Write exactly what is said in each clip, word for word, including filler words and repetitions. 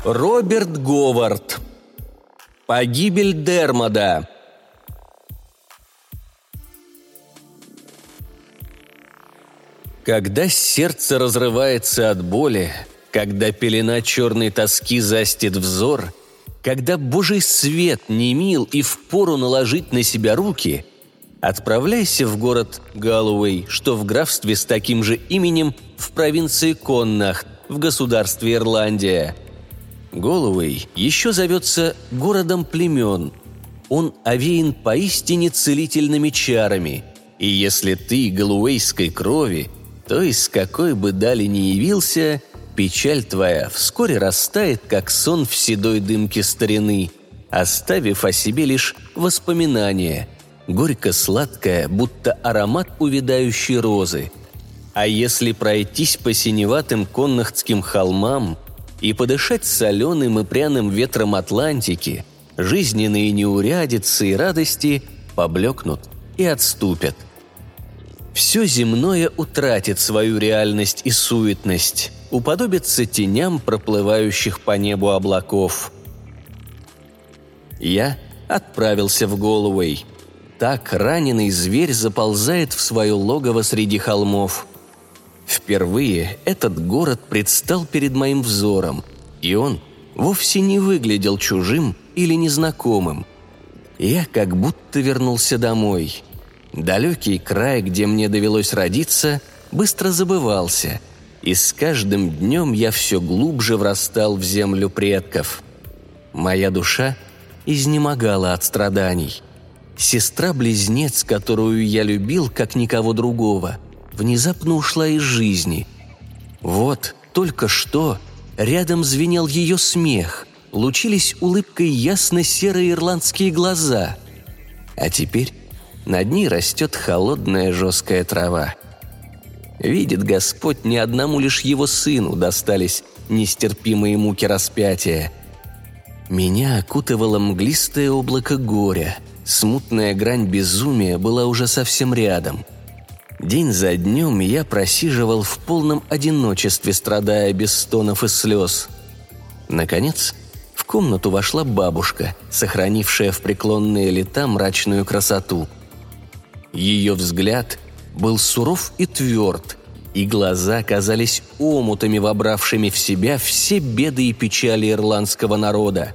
Роберт Говард. Погибель Дермода. Когда сердце разрывается от боли, когда пелена черной тоски застит взор, когда Божий свет не мил и впору наложить на себя руки, отправляйся в город Галлоуэй, что в графстве с таким же именем в провинции Коннахт, в государстве Ирландия. Галлоуэй еще зовется городом племен. Он овеян поистине целительными чарами, и если ты галлоуэйской крови, то из какой бы дали ни явился, печаль твоя вскоре растает, как сон в седой дымке старины, оставив о себе лишь воспоминания, горько-сладкое, будто аромат увядающей розы. А если пройтись по синеватым коннахтским холмам и подышать соленым и пряным ветром Атлантики, жизненные неурядицы и радости поблекнут и отступят. Все земное утратит свою реальность и суетность, уподобится теням проплывающих по небу облаков. Я отправился в Галлоуэй. Так раненый зверь заползает в свое логово среди холмов. Впервые этот город предстал перед моим взором, и он вовсе не выглядел чужим или незнакомым. Я как будто вернулся домой. Далекий край, где мне довелось родиться, быстро забывался, и с каждым днем я все глубже врастал в землю предков. Моя душа изнемогала от страданий. Сестра-близнец, которую я любил, как никого другого, внезапно ушла из жизни. Вот, только что, рядом звенел ее смех, лучились улыбкой ясно-серые ирландские глаза. А теперь над ней растет холодная жесткая трава. Видит Господь, ни одному лишь его сыну достались нестерпимые муки распятия. Меня окутывало мглистое облако горя, смутная грань безумия была уже совсем рядом. День за днем я просиживал в полном одиночестве, страдая без стонов и слез. Наконец, в комнату вошла бабушка, сохранившая в преклонные лета мрачную красоту. Ее взгляд был суров и тверд, и глаза казались омутами, вобравшими в себя все беды и печали ирландского народа.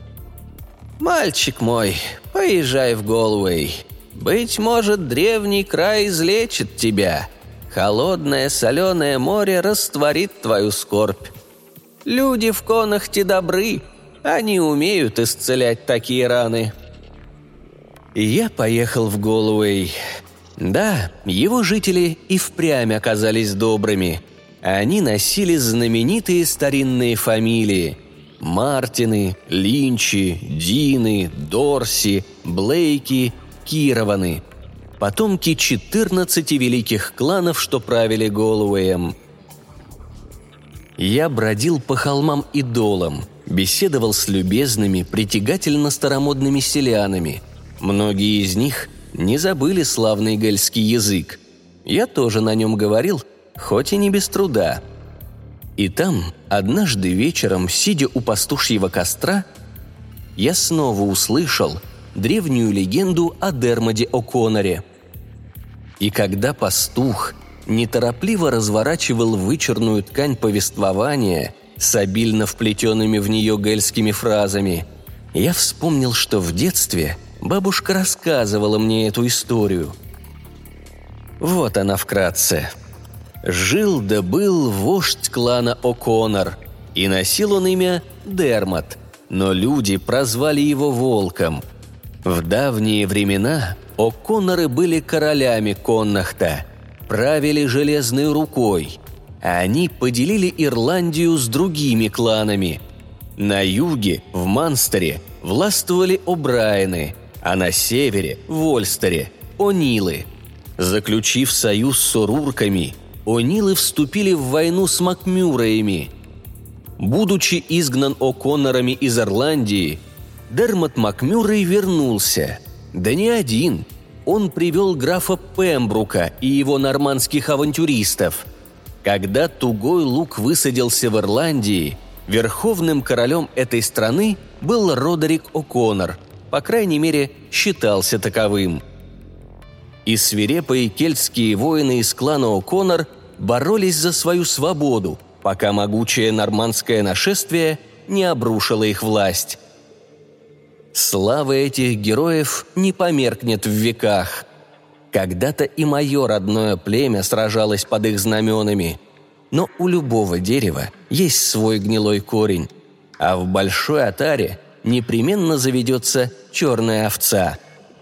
«Мальчик мой, поезжай в Галлоуэй. Быть может, древний край излечит тебя. Холодное соленое море растворит твою скорбь. Люди в Коннахте добры, они умеют исцелять такие раны». И я поехал в Галлоуэй. Да, его жители и впрямь оказались добрыми. Они носили знаменитые старинные фамилии: Мартины, Линчи, Дины, Дорси, Блейки, Кированы. Потомки четырнадцати великих кланов, что правили Галлоуэем. Я бродил по холмам и долам, беседовал с любезными, притягательно-старомодными селянами. Многие из них не забыли славный гельский язык. Я тоже на нем говорил, хоть и не без труда. И там, однажды вечером, сидя у пастушьего костра, я снова услышал древнюю легенду о Дермоде О'Конноре. И когда пастух неторопливо разворачивал вычурную ткань повествования с обильно вплетенными в нее гельскими фразами, я вспомнил, что в детстве бабушка рассказывала мне эту историю. Вот она вкратце. Жил да был вождь клана О'Коннор, и носил он имя Дермот, но люди прозвали его Волком. В давние времена О'Конноры были королями Коннахта, правили железной рукой, а они поделили Ирландию с другими кланами. На юге, в Манстере, властвовали О'Брайены, а на севере, в Ольстере, О'Нилы. Заключив союз с О'Рурками, О'Нилы вступили в войну с Макмюрреями. Будучи изгнан О'Коннорами из Ирландии, Дермот Макмюррей вернулся. Да не один. Он привел графа Пембрука и его нормандских авантюристов. Когда тугой лук высадился в Ирландии, Верховным королем этой страны был Родерик О'Коннор, по крайней мере, считался таковым. И свирепые кельтские воины из клана О'Коннор боролись за свою свободу, пока могучее нормандское нашествие не обрушило их власть. Слава этих героев не померкнет в веках. Когда-то и мое родное племя сражалось под их знаменами, но у любого дерева есть свой гнилой корень, а в большой отаре непременно заведется черная овца.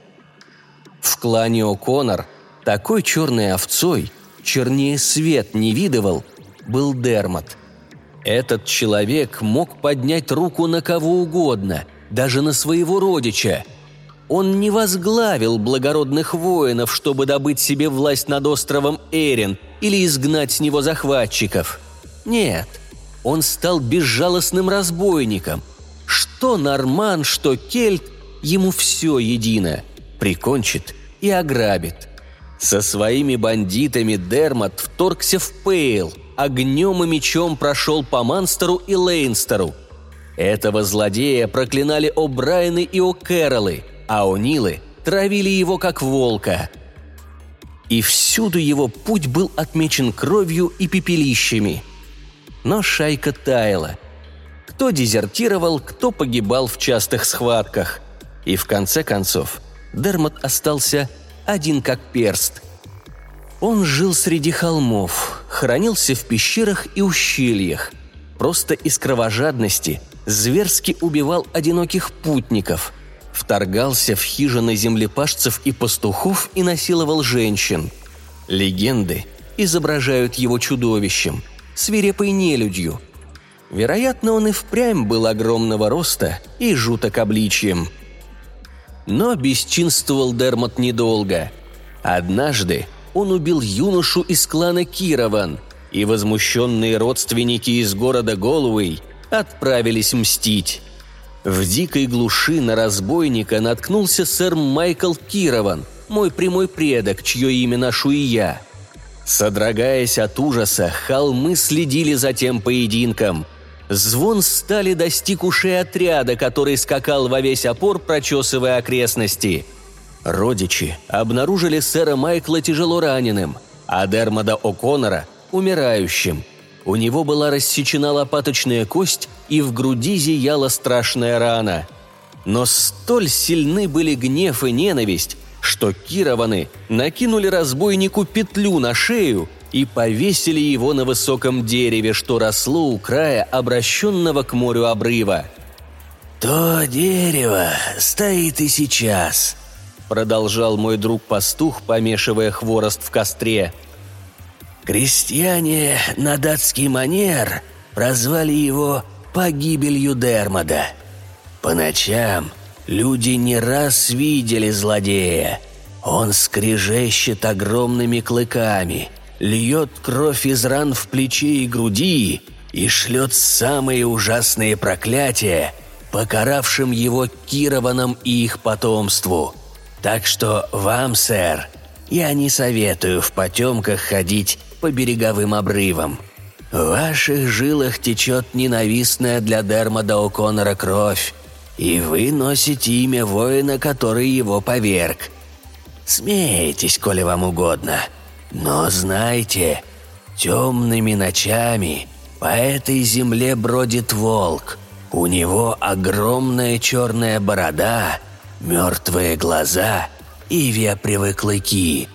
В клане О'Коннор такой черной овцой, чернее свет не видывал, был Дермот. Этот человек мог поднять руку на кого угодно, даже на своего родича. Он не возглавил благородных воинов, чтобы добыть себе власть над островом Эрин или изгнать с него захватчиков. Нет, он стал безжалостным разбойником. Что норман, что кельт, ему все едино. Прикончит и ограбит. Со своими бандитами Дермот вторгся в Пейл, огнем и мечом прошел по Манстеру и Лейнстеру. Этого злодея проклинали О'Брайены и О'Кэрроллы, а О'Нилы травили его как волка. И всюду его путь был отмечен кровью и пепелищами. Но шайка таяла. Кто дезертировал, кто погибал в частых схватках. И в конце концов Дермот остался один как перст. Он жил среди холмов, хранился в пещерах и ущельях. Просто из кровожадности зверски убивал одиноких путников, вторгался в хижины землепашцев и пастухов и насиловал женщин. Легенды изображают его чудовищем, свирепой нелюдью. Вероятно, он и впрямь был огромного роста и жуток обличием. Но бесчинствовал Дермот недолго. Однажды он убил юношу из клана Кирован, и возмущенные родственники из города Голуэй отправились мстить. В дикой глуши на разбойника наткнулся сэр Майкл Кирован, мой прямой предок, чье имя ношу и я. Содрогаясь от ужаса, холмы следили за тем поединком. Звон стали достиг ушей отряда, который скакал во весь опор, прочесывая окрестности. Родичи обнаружили сэра Майкла тяжело раненым, а Дермода О'Коннора – умирающим. У него была рассечена лопаточная кость, и в груди зияла страшная рана. Но столь сильны были гнев и ненависть, что Кированы накинули разбойнику петлю на шею и повесили его на высоком дереве, что росло у края обращенного к морю обрыва. «То дерево стоит и сейчас», — продолжал мой друг-пастух, помешивая хворост в костре. «Крестьяне на датский манер прозвали его погибелью Дермода. По ночам люди не раз видели злодея. Он скрежещет огромными клыками, льет кровь из ран в плече и груди и шлет самые ужасные проклятия покаравшим его Кированам и их потомству. Так что вам, сэр, я не советую в потемках ходить по береговым обрывам. В ваших жилах течет ненавистная для Дермода О'Коннора кровь, и вы носите имя воина, который его поверг. Смейтесь, коли вам угодно, но знайте, темными ночами по этой земле бродит волк. У него огромная черная борода, мертвые глаза и вепревые клыки».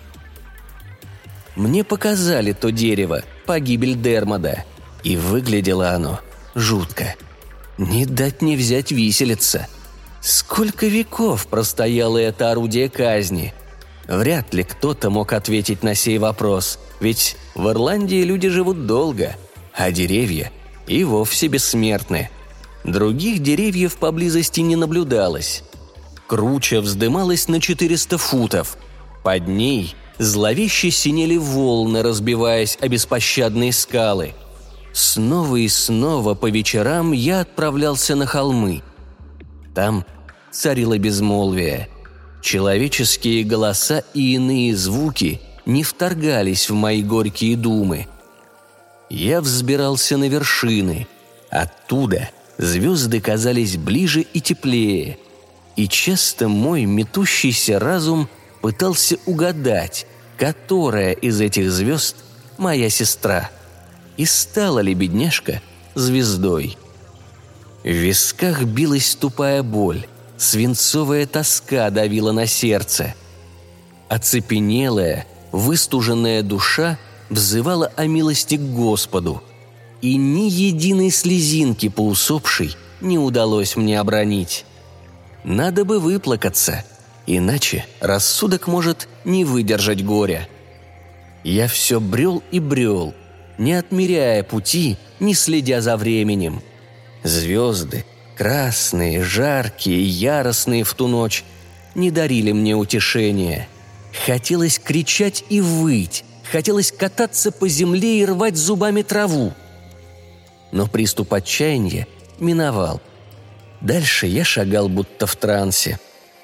Мне показали то дерево, погибель Дермода, и выглядело оно жутко. Не дать не взять виселица. Сколько веков простояло это орудие казни? Вряд ли кто-то мог ответить на сей вопрос, ведь в Ирландии люди живут долго, а деревья и вовсе бессмертны. Других деревьев поблизости не наблюдалось. Круча вздымалась на четыреста футов. Под ней зловеще синели волны, разбиваясь о беспощадные скалы. Снова и снова по вечерам я отправлялся на холмы. Там царило безмолвие. Человеческие голоса и иные звуки не вторгались в мои горькие думы. Я взбирался на вершины, Оттуда звезды казались ближе и теплее, и часто мой метущийся разум пытался угадать, которая из этих звезд моя сестра, и стала ли бедняжка звездой. В висках билась тупая боль, свинцовая тоска давила на сердце. Оцепенелая, выстуженная душа взывала о милости к Господу, и ни единой слезинки по усопшей не удалось мне обронить. Надо бы выплакаться, иначе рассудок может не выдержать горя. Я все брел и брел, не отмеряя пути, не следя за временем. Звезды, красные, жаркие, яростные в ту ночь, не дарили мне утешения. Хотелось кричать и выть, хотелось кататься по земле и рвать зубами траву. Но приступ отчаяния миновал. Дальше я шагал будто в трансе.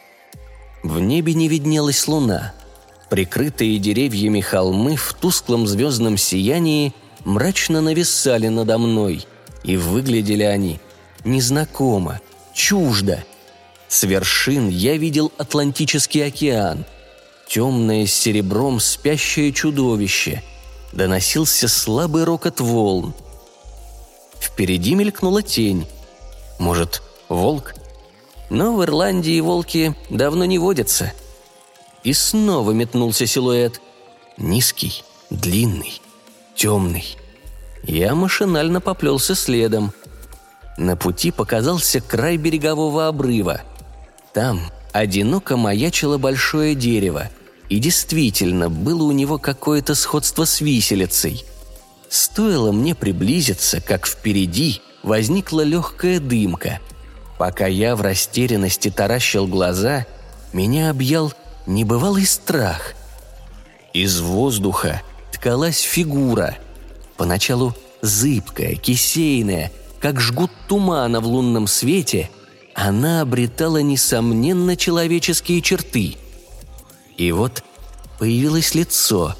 В небе не виднелась луна. Прикрытые деревьями холмы в тусклом звездном сиянии мрачно нависали надо мной, и выглядели они незнакомо, чуждо. С вершин я видел Атлантический океан, темное с серебром спящее чудовище. Доносился слабый рокот волн. Впереди мелькнула тень. Может, волк? Но в Ирландии волки давно не водятся. И снова метнулся силуэт. Низкий, длинный, темный. Я машинально поплелся следом. На пути показался край берегового обрыва. Там одиноко маячило большое дерево, и действительно было у него какое-то сходство с виселицей. Стоило мне приблизиться, как впереди возникла легкая дымка. Пока я в растерянности таращил глаза, меня объял небывалый страх. Из воздуха ткалась фигура. Поначалу зыбкая, кисейная, как жгут тумана в лунном свете, она обретала, несомненно, человеческие черты. И вот появилось лицо.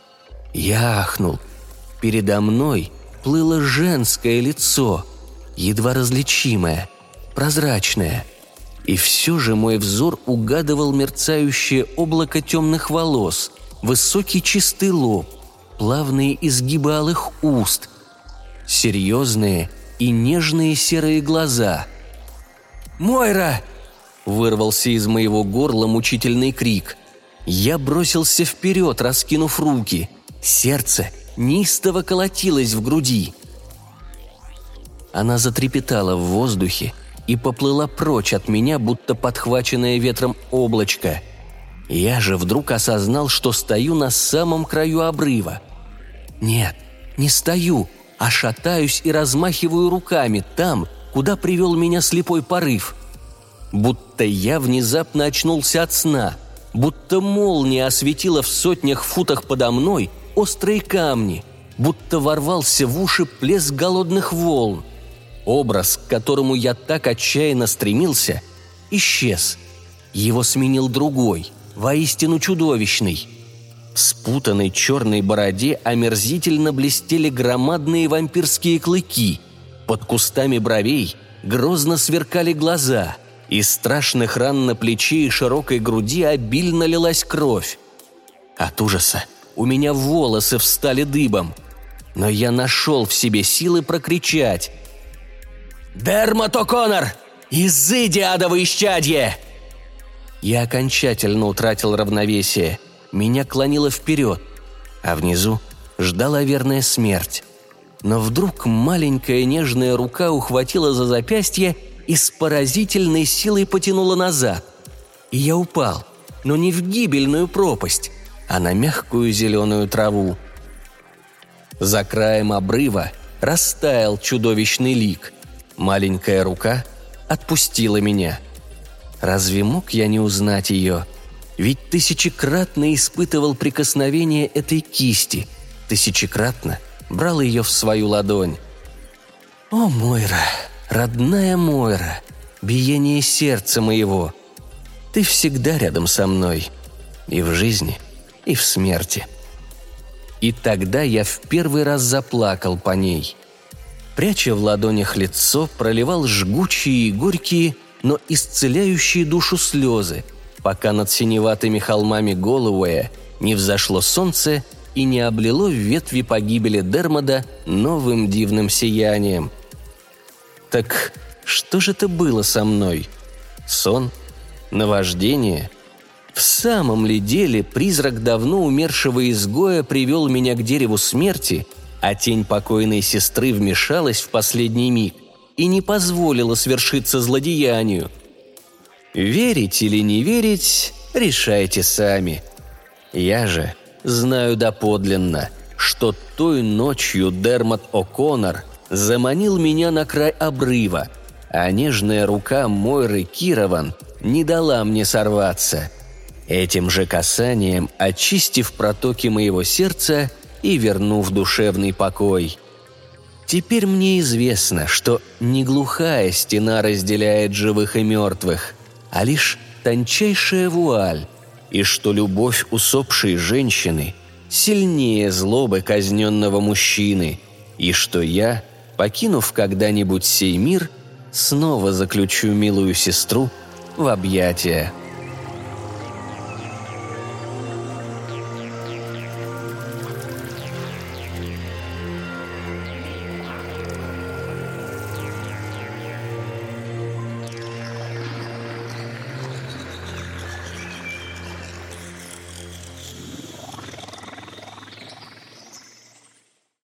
Я ахнул. Передо мной плыло женское лицо, едва различимое, прозрачное. И все же мой взор угадывал мерцающее облако темных волос, высокий чистый лоб, плавные изгибы алых уст, серьезные и нежные серые глаза. «Мойра!» – вырвался из моего горла мучительный крик. Я бросился вперед, раскинув руки. Сердце неистово колотилось в груди. Она затрепетала в воздухе и поплыла прочь от меня, будто подхваченное ветром облачко. Я же вдруг осознал, что стою на самом краю обрыва. Нет, не стою, а шатаюсь и размахиваю руками там, куда привел меня слепой порыв. Будто я внезапно очнулся от сна, будто молния осветила в сотнях футах подо мной острые камни, будто ворвался в уши плеск голодных волн. Образ, к которому я так отчаянно стремился, исчез. Его сменил другой, воистину чудовищный. В спутанной черной бороде омерзительно блестели громадные вампирские клыки. Под кустами бровей грозно сверкали глаза. Из страшных ран на плече и широкой груди обильно лилась кровь. От ужаса у меня волосы встали дыбом. Но я нашел в себе силы прокричать: «Дермот О'Коннор! Изыди, адово исчадье!» Я окончательно утратил равновесие. Меня клонило вперед, а внизу ждала верная смерть. Но вдруг маленькая нежная рука ухватила за запястье и с поразительной силой потянула назад. И я упал, но не в гибельную пропасть, а на мягкую зеленую траву. За краем обрыва растаял чудовищный лик. Маленькая рука отпустила меня. Разве мог я не узнать ее? Ведь тысячекратно испытывал прикосновение этой кисти, тысячекратно брал ее в свою ладонь. О, Мойра, родная Мойра, биение сердца моего, ты всегда рядом со мной, и в жизни, и в смерти. И тогда я в первый раз заплакал по ней. пряча в ладонях лицо, проливал жгучие и горькие, но исцеляющие душу слезы, пока над синеватыми холмами Голуэя не взошло солнце и не облило ветви погибели Дермода новым дивным сиянием. Так что же это было со мной? Сон? Наваждение? В самом ли деле призрак давно умершего изгоя привел меня к дереву смерти, а тень покойной сестры вмешалась в последний миг и не позволила свершиться злодеянию? Верить или не верить, решайте сами. Я же знаю доподлинно, что той ночью Дермот О'Коннор заманил меня на край обрыва, а нежная рука Мойры Кирован не дала мне сорваться, этим же касанием очистив протоки моего сердца и вернув душевный покой. Теперь мне известно, что не глухая стена разделяет живых и мертвых, а лишь тончайшая вуаль, и что любовь усопшей женщины сильнее злобы казненного мужчины, и что я, покинув когда-нибудь сей мир, снова заключу милую сестру в объятия.